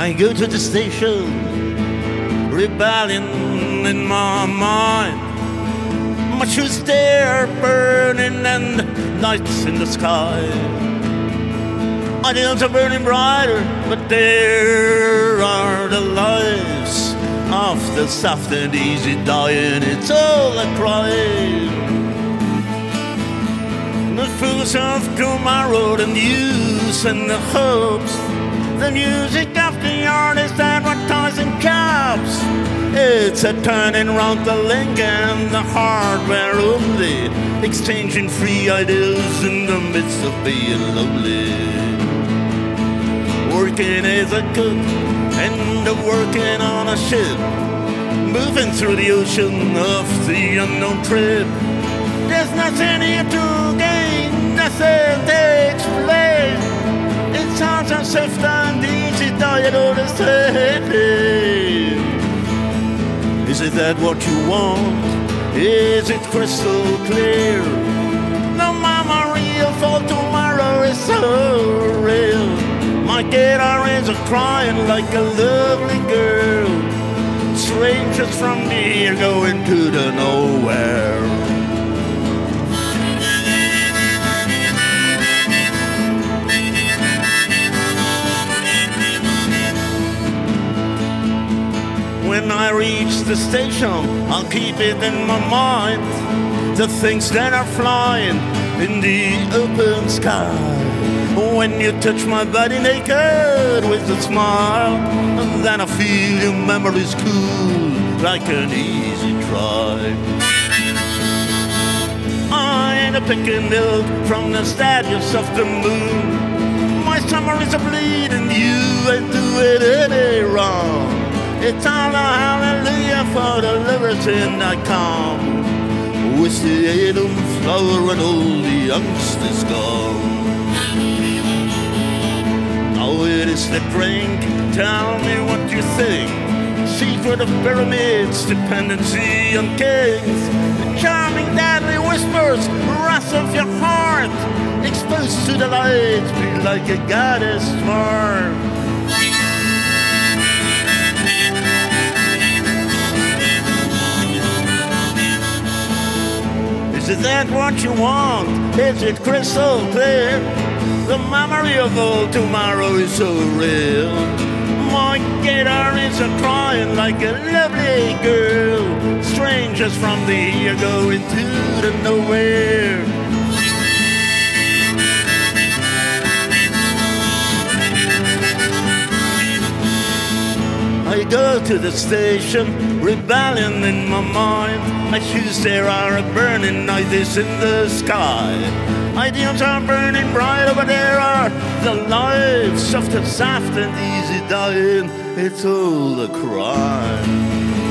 I go to the station, rebellion in my mind. My shoes there burning and nights in the sky. Ideals are burning brighter, but there are the lives of the soft and easy dying. It's all a crime. The fools of tomorrow, the news and the hopes, the music of the artist advertising jobs. It's a turning round the link and the hardware only, exchanging free ideas in the midst of being lonely. Working as a cook and working on a ship, moving through the ocean of the unknown trip. There's nothing here to gain, nothing to explain. It sounds as swift and easy, diet all the same. Is it that what you want? Is it crystal clear? The memory of all tomorrow is so real. My guitar is crying like a lovely girl. Strangers from here going to the nowhere. When I reach the station, I'll keep it in my mind, the things that are flying in the open sky. When you touch my body naked with a smile, and then I feel your memories cool like an easy drive. I ain't a picking milk from the statues of the moon. My summer is a bleeding, you ain't doing any wrong. It's all a hallelujah for the liberty I come. With the autumn flower and all the angst is gone. Now it is the drink, tell me what you think. Secret of pyramids, dependency on kings. The charming deadly whispers, wrath of your heart. Exposed to the light, be like a goddess smart. Is that what you want? Is it crystal clear? The memory of all tomorrow is so real. My guitar is crying like a lovely girl. Strangers from the here going to the nowhere. I go to the station, rebellion in my mind. My shoes there are burning, night is in the sky. Ideals are burning bright, over there are the lives, soft and soft and easy dying. It's all a crime.